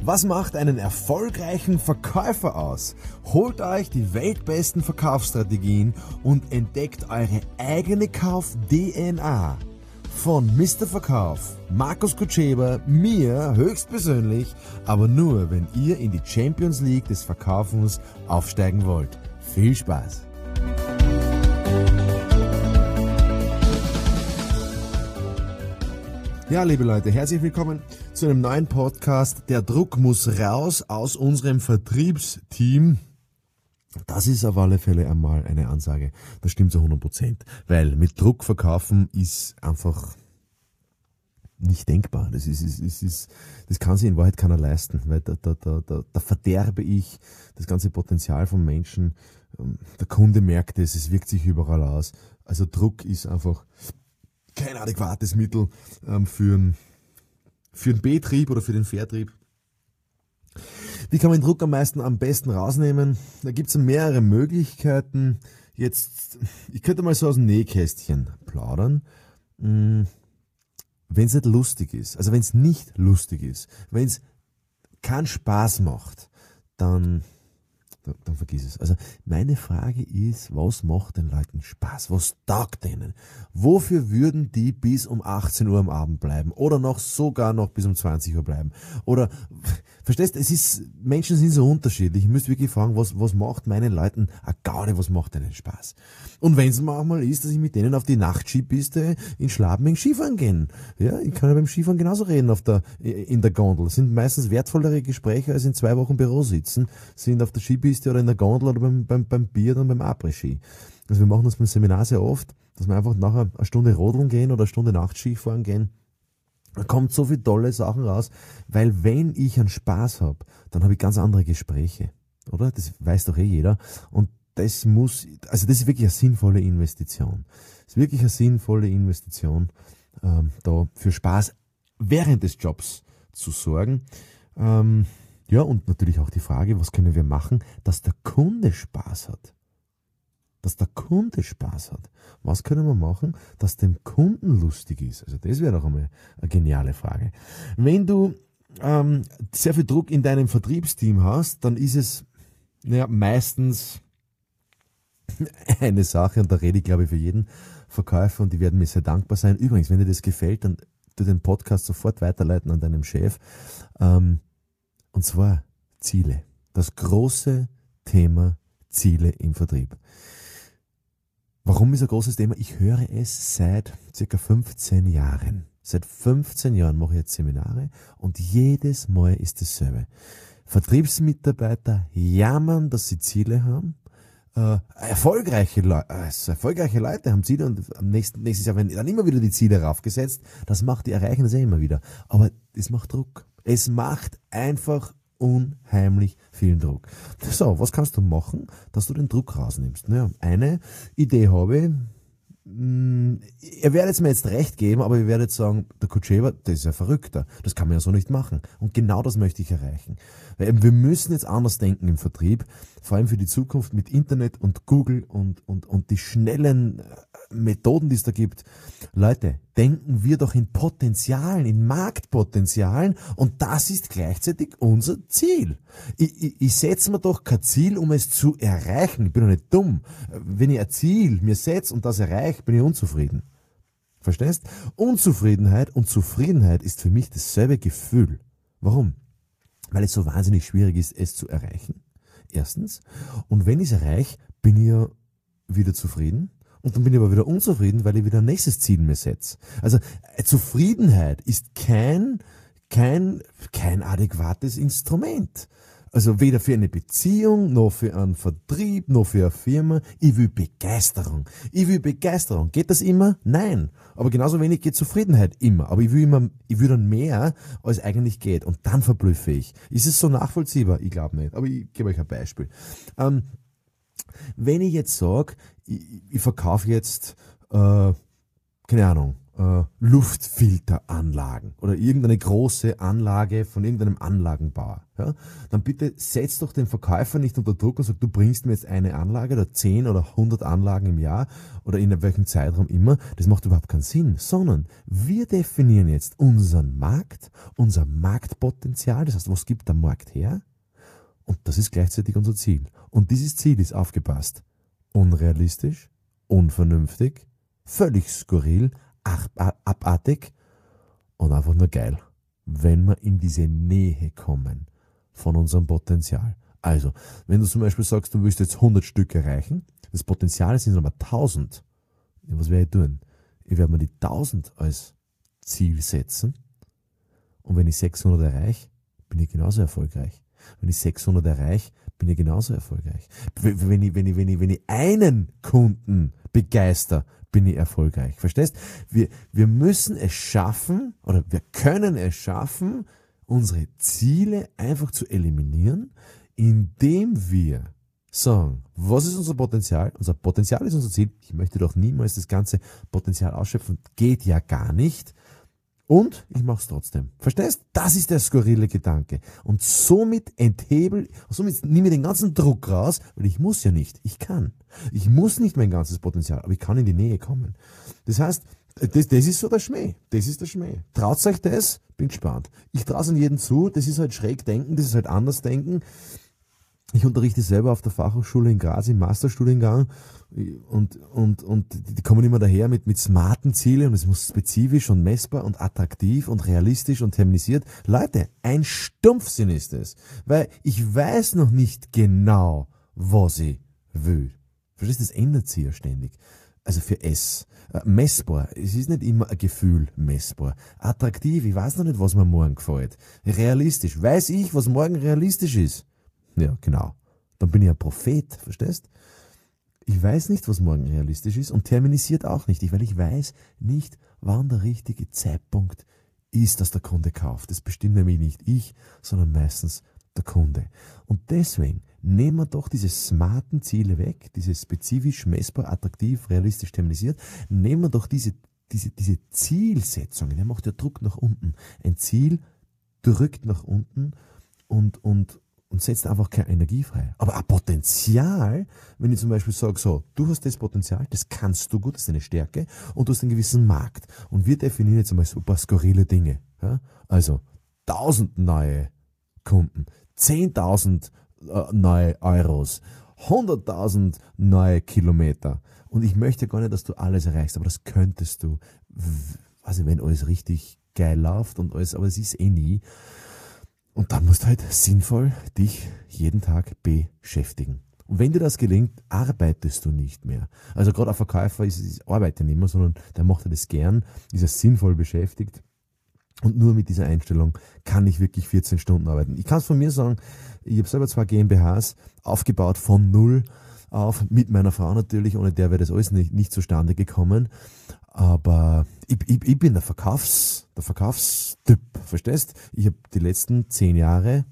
Was macht einen erfolgreichen Verkäufer aus? Holt euch die weltbesten Verkaufsstrategien und entdeckt eure eigene Kauf-DNA. Von Mr. Verkauf, Markus Kutscheber, mir höchstpersönlich, aber nur, wenn ihr in die Champions League des Verkaufens aufsteigen wollt. Viel Spaß! Ja, liebe Leute, herzlich willkommen zu einem neuen Podcast. Der Druck muss raus aus unserem Vertriebsteam. Das ist auf alle Fälle einmal eine Ansage. Das stimmt zu 100%. Weil mit Druck verkaufen ist einfach nicht denkbar. Das kann sich in Wahrheit keiner leisten, weil da verderbe ich das ganze Potenzial von Menschen. Der Kunde merkt es wirkt sich überall aus. Also Druck ist einfach kein adäquates Mittel für einen Betrieb oder für den Vertrieb. Wie kann man den Druck am besten rausnehmen? Da gibt es mehrere Möglichkeiten. Jetzt, ich könnte mal so aus dem Nähkästchen plaudern. Wenn es nicht lustig ist, also wenn es nicht lustig ist, wenn es keinen Spaß macht, dann vergiss es. Also meine Frage ist, was macht den Leuten Spaß? Was taugt denen? Wofür würden die bis um 18 Uhr am Abend bleiben? Oder sogar noch bis um 20 Uhr bleiben? Oder, verstehst, Menschen sind so unterschiedlich. Ich müsste wirklich fragen, was macht meinen Leuten eine Gaude, was macht denen Spaß? Und wenn es manchmal ist, dass ich mit denen auf die Nachtskipiste in Schladming Skifahren gehen. Ja, ich kann ja beim Skifahren genauso reden in der Gondel. Das sind meistens wertvollere Gespräche als in 2 Wochen Büro sitzen, sind auf der Skipiste oder in der Gondel oder beim Bier oder beim Après-Ski. Also wir machen das beim Seminar sehr oft, dass wir einfach nachher eine Stunde rodeln gehen oder eine Stunde Nachtskifahren gehen. Da kommt so viele tolle Sachen raus, weil wenn ich einen Spaß habe, dann habe ich ganz andere Gespräche, oder? Das weiß doch jeder. Und das ist wirklich eine sinnvolle Investition. Das ist wirklich eine sinnvolle Investition, da für Spaß während des Jobs zu sorgen. Ja, und natürlich auch die Frage, was können wir machen, dass der Kunde Spaß hat? Dass der Kunde Spaß hat. Was können wir machen, dass dem Kunden lustig ist? Also das wäre doch einmal eine geniale Frage. Wenn du sehr viel Druck in deinem Vertriebsteam hast, dann ist es meistens eine Sache, und da rede ich, glaube ich, für jeden Verkäufer, und die werden mir sehr dankbar sein. Übrigens, wenn dir das gefällt, dann du den Podcast sofort weiterleiten an deinem Chef. Und zwar Ziele. Das große Thema Ziele im Vertrieb. Warum ist ein großes Thema? Ich höre es seit circa 15 Jahren. Seit 15 Jahren mache ich jetzt Seminare und jedes Mal ist dasselbe. Vertriebsmitarbeiter jammern, dass sie Ziele haben. Erfolgreiche Leute haben Ziele und nächstes Jahr werden dann immer wieder die Ziele raufgesetzt. Die erreichen das immer wieder. Aber es macht Druck. Es macht einfach unheimlich viel Druck. So, was kannst du machen, dass du den Druck rausnimmst? Naja, eine Idee habe ich. Ihr werdet mir jetzt recht geben, aber ihr werdet sagen, der Kutscheber, das ist ja Verrückter. Das kann man ja so nicht machen. Und genau das möchte ich erreichen. Weil wir müssen jetzt anders denken im Vertrieb, vor allem für die Zukunft mit Internet und Google und die schnellen Methoden, die es da gibt. Leute, denken wir doch in Potenzialen, in Marktpotenzialen, und das ist gleichzeitig unser Ziel. Ich setze mir doch kein Ziel, um es zu erreichen. Ich bin doch nicht dumm. Wenn ich ein Ziel mir setze und das erreiche, bin ich unzufrieden. Verstehst? Unzufriedenheit und Zufriedenheit ist für mich dasselbe Gefühl. Warum? Weil es so wahnsinnig schwierig ist, es zu erreichen. Erstens. Und wenn ich es erreiche, bin ich ja wieder zufrieden. Und dann bin ich aber wieder unzufrieden, weil ich wieder ein nächstes Ziel mir setze. Also Zufriedenheit ist kein adäquates Instrument. Also weder für eine Beziehung, noch für einen Vertrieb, noch für eine Firma. Ich will Begeisterung. Geht das immer? Nein. Aber genauso wenig geht Zufriedenheit immer. Aber ich will dann mehr, als eigentlich geht. Und dann verblüffe ich. Ist es so nachvollziehbar? Ich glaube nicht. Aber ich gebe euch ein Beispiel. Wenn ich jetzt sage, ich verkaufe jetzt, keine Ahnung, Luftfilteranlagen oder irgendeine große Anlage von irgendeinem Anlagenbauer, ja, dann bitte setz doch den Verkäufer nicht unter Druck und sag, du bringst mir jetzt eine Anlage oder 10 oder 100 Anlagen im Jahr oder in welchem Zeitraum immer. Das macht überhaupt keinen Sinn, sondern wir definieren jetzt unseren Markt, unser Marktpotenzial, das heißt, was gibt der Markt her? Und das ist gleichzeitig unser Ziel. Und dieses Ziel ist aufgepasst. Unrealistisch, unvernünftig, völlig skurril, abartig und einfach nur geil, wenn wir in diese Nähe kommen von unserem Potenzial. Also, wenn du zum Beispiel sagst, du willst jetzt 100 Stück erreichen, das Potenzial sind aber 1000. Ja, was werde ich tun? Ich werde mir die 1000 als Ziel setzen und wenn ich 600 erreiche, bin ich genauso erfolgreich. Wenn ich 600 erreiche, bin ich genauso erfolgreich. Wenn ich einen Kunden begeister, bin ich erfolgreich. Verstehst? Wir müssen es schaffen, oder wir können es schaffen, unsere Ziele einfach zu eliminieren, indem wir sagen, was ist unser Potenzial? Unser Potenzial ist unser Ziel. Ich möchte doch niemals das ganze Potenzial ausschöpfen. Geht ja gar nicht. Und ich mache es trotzdem. Verstehst? Das ist der skurrile Gedanke. Und somit nehme ich den ganzen Druck raus, weil ich muss ja nicht. Ich kann. Ich muss nicht mein ganzes Potenzial, aber ich kann in die Nähe kommen. Das heißt, das ist so der Schmäh. Das ist der Schmäh. Traut euch das? Bin gespannt. Ich traue es an jeden zu. Das ist halt schräg denken, das ist halt anders denken. Ich unterrichte selber auf der Fachhochschule in Graz im Masterstudiengang und die kommen immer daher mit smarten Zielen und es muss spezifisch und messbar und attraktiv und realistisch und terminisiert. Leute, ein Stumpfsinn ist es, weil ich weiß noch nicht genau, was ich will. Verstehst du, das ändert sich ja ständig. Also für S. Messbar. Es ist nicht immer ein Gefühl messbar. Attraktiv. Ich weiß noch nicht, was mir morgen gefällt. Realistisch. Weiß ich, was morgen realistisch ist? Ja, genau. Dann bin ich ein Prophet, verstehst? Ich weiß nicht, was morgen realistisch ist und terminisiert auch nicht, weil ich weiß nicht, wann der richtige Zeitpunkt ist, dass der Kunde kauft. Das bestimmt nämlich nicht ich, sondern meistens der Kunde. Und deswegen nehmen wir doch diese smarten Ziele weg, diese spezifisch, messbar, attraktiv, realistisch terminisiert, nehmen wir doch diese Zielsetzungen, der macht ja Druck nach unten. Ein Ziel drückt nach unten und setzt einfach keine Energie frei. Aber ein Potenzial, wenn ich zum Beispiel sage, so, du hast das Potenzial, das kannst du gut, das ist deine Stärke und du hast einen gewissen Markt. Und wir definieren jetzt einmal so ein paar skurrile Dinge. Ja? Also 1000 neue Kunden, 10.000 neue Euros, 100.000 neue Kilometer. Und ich möchte gar nicht, dass du alles erreichst, aber das könntest du, also wenn alles richtig geil läuft und alles, aber es ist eh nie. Und dann musst du halt sinnvoll dich jeden Tag beschäftigen. Und wenn dir das gelingt, arbeitest du nicht mehr. Also gerade ein Verkäufer arbeitet nicht mehr, sondern der macht das gern, ist er sinnvoll beschäftigt. Und nur mit dieser Einstellung kann ich wirklich 14 Stunden arbeiten. Ich kann es von mir sagen, ich habe selber 2 GmbHs aufgebaut von null auf, mit meiner Frau natürlich, ohne der wäre das alles nicht zustande gekommen. Aber ich bin der Verkaufstyp, verstehst? Ich habe die letzten 10 Jahre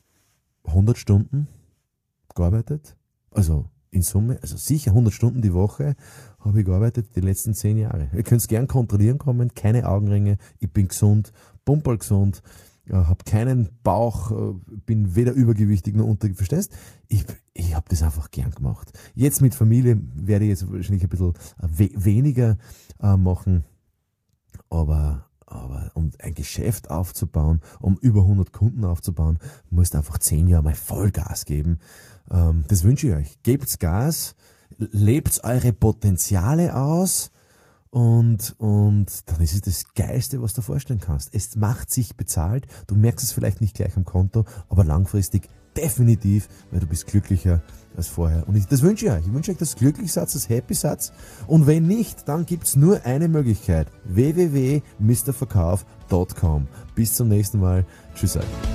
100 Stunden gearbeitet, also in Summe, also sicher 100 Stunden die Woche habe ich gearbeitet die letzten 10 Jahre. Ihr könnt es gern kontrollieren kommen, keine Augenringe, ich bin gesund, pumperl gesund, habe keinen Bauch, bin weder übergewichtig noch untergewichtig, verstehst? Ich habe das einfach gern gemacht. Jetzt mit Familie werde ich jetzt wahrscheinlich ein bisschen weniger machen, aber um ein Geschäft aufzubauen, um über 100 Kunden aufzubauen, musst du einfach 10 Jahre mal Vollgas geben. Das wünsche ich euch. Gebt's Gas, lebt eure Potenziale aus und dann ist es das Geilste, was du dir vorstellen kannst. Es macht sich bezahlt, du merkst es vielleicht nicht gleich am Konto, aber langfristig definitiv, weil du bist glücklicher als vorher. Und das wünsche ich euch. Ich wünsche euch das Glücklichsatz, das Happy-Satz. Und wenn nicht, dann gibt's nur eine Möglichkeit. www.mrverkauf.com. Bis zum nächsten Mal. Tschüss euch.